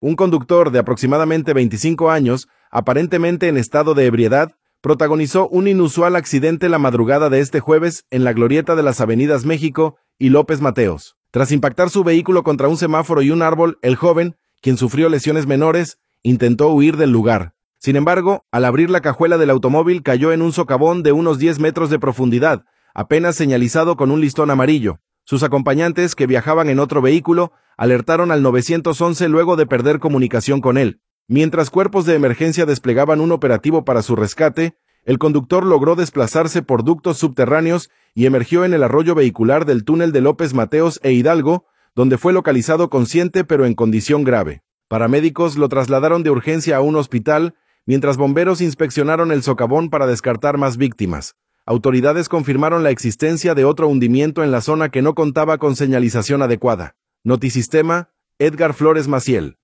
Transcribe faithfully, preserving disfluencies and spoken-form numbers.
Un conductor de aproximadamente veinticinco años, aparentemente en estado de ebriedad, protagonizó un inusual accidente la madrugada de este jueves en la glorieta de las avenidas México y López Mateos. Tras impactar su vehículo contra un semáforo y un árbol, el joven, quien sufrió lesiones menores, intentó huir del lugar. Sin embargo, al abrir la cajuela del automóvil cayó en un socavón de unos diez metros de profundidad, apenas señalizado con un listón amarillo. Sus acompañantes, que viajaban en otro vehículo, alertaron al nueve once luego de perder comunicación con él. Mientras cuerpos de emergencia desplegaban un operativo para su rescate, el conductor logró desplazarse por ductos subterráneos y emergió en el arroyo vehicular del túnel de López Mateos e Hidalgo, donde fue localizado consciente pero en condición grave. Paramédicos lo trasladaron de urgencia a un hospital, mientras bomberos inspeccionaron el socavón para descartar más víctimas. Autoridades confirmaron la existencia de otro hundimiento en la zona que no contaba con señalización adecuada. Notisistema, Edgar Flores Maciel.